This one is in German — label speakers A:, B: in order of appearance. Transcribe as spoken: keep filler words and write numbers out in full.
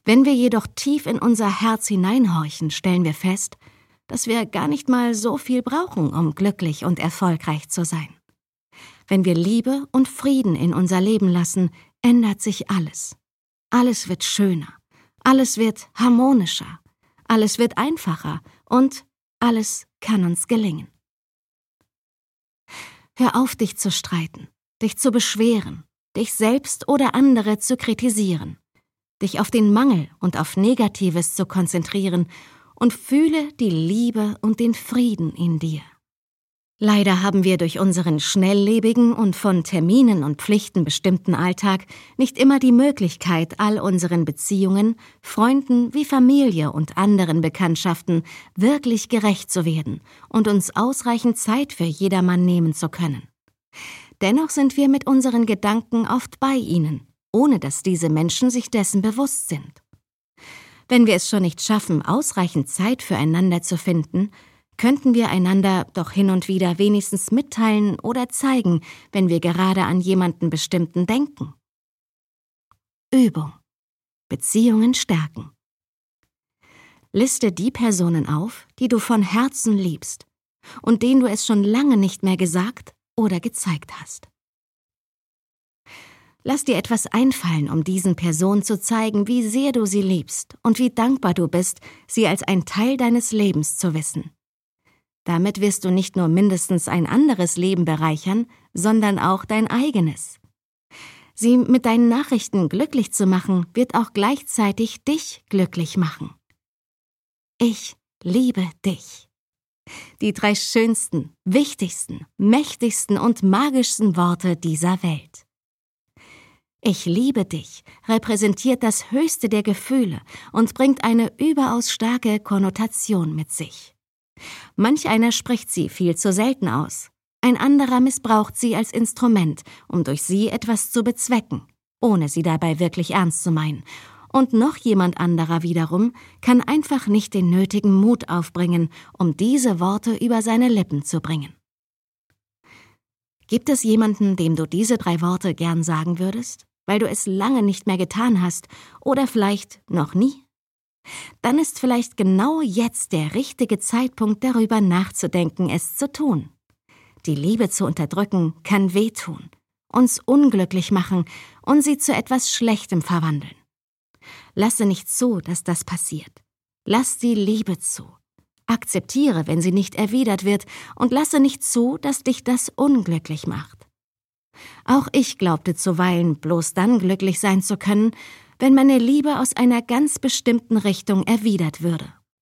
A: Wenn wir jedoch tief in unser Herz hineinhorchen, stellen wir fest, dass wir gar nicht mal so viel brauchen, um glücklich und erfolgreich zu sein. Wenn wir Liebe und Frieden in unser Leben lassen, ändert sich alles. Alles wird schöner, alles wird harmonischer, alles wird einfacher und alles kann uns gelingen. Hör auf, dich zu streiten, dich zu beschweren, dich selbst oder andere zu kritisieren, dich auf den Mangel und auf Negatives zu konzentrieren und fühle die Liebe und den Frieden in dir. Leider haben wir durch unseren schnelllebigen und von Terminen und Pflichten bestimmten Alltag nicht immer die Möglichkeit, all unseren Beziehungen, Freunden wie Familie und anderen Bekanntschaften wirklich gerecht zu werden und uns ausreichend Zeit für jedermann nehmen zu können. Dennoch sind wir mit unseren Gedanken oft bei ihnen, ohne dass diese Menschen sich dessen bewusst sind. Wenn wir es schon nicht schaffen, ausreichend Zeit füreinander zu finden, könnten wir einander doch hin und wieder wenigstens mitteilen oder zeigen, wenn wir gerade an jemanden Bestimmten denken. Übung. Beziehungen stärken. Liste die Personen auf, die du von Herzen liebst und denen du es schon lange nicht mehr gesagt oder gezeigt hast. Lass dir etwas einfallen, um diesen Personen zu zeigen, wie sehr du sie liebst und wie dankbar du bist, sie als ein Teil deines Lebens zu wissen. Damit wirst du nicht nur mindestens ein anderes Leben bereichern, sondern auch dein eigenes. Sie mit deinen Nachrichten glücklich zu machen, wird auch gleichzeitig dich glücklich machen. Ich liebe dich. Die drei schönsten, wichtigsten, mächtigsten und magischsten Worte dieser Welt. Ich liebe dich repräsentiert das höchste der Gefühle und bringt eine überaus starke Konnotation mit sich. Manch einer spricht sie viel zu selten aus, ein anderer missbraucht sie als Instrument, um durch sie etwas zu bezwecken, ohne sie dabei wirklich ernst zu meinen, und noch jemand anderer wiederum kann einfach nicht den nötigen Mut aufbringen, um diese Worte über seine Lippen zu bringen. Gibt es jemanden, dem du diese drei Worte gern sagen würdest, weil du es lange nicht mehr getan hast oder vielleicht noch nie? Dann ist vielleicht genau jetzt der richtige Zeitpunkt, darüber nachzudenken, es zu tun. Die Liebe zu unterdrücken kann wehtun, uns unglücklich machen und sie zu etwas Schlechtem verwandeln. Lasse nicht zu, dass das passiert. Lass die Liebe zu. Akzeptiere, wenn sie nicht erwidert wird, und lasse nicht zu, dass dich das unglücklich macht. Auch ich glaubte zuweilen, bloß dann glücklich sein zu können, wenn meine Liebe aus einer ganz bestimmten Richtung erwidert würde.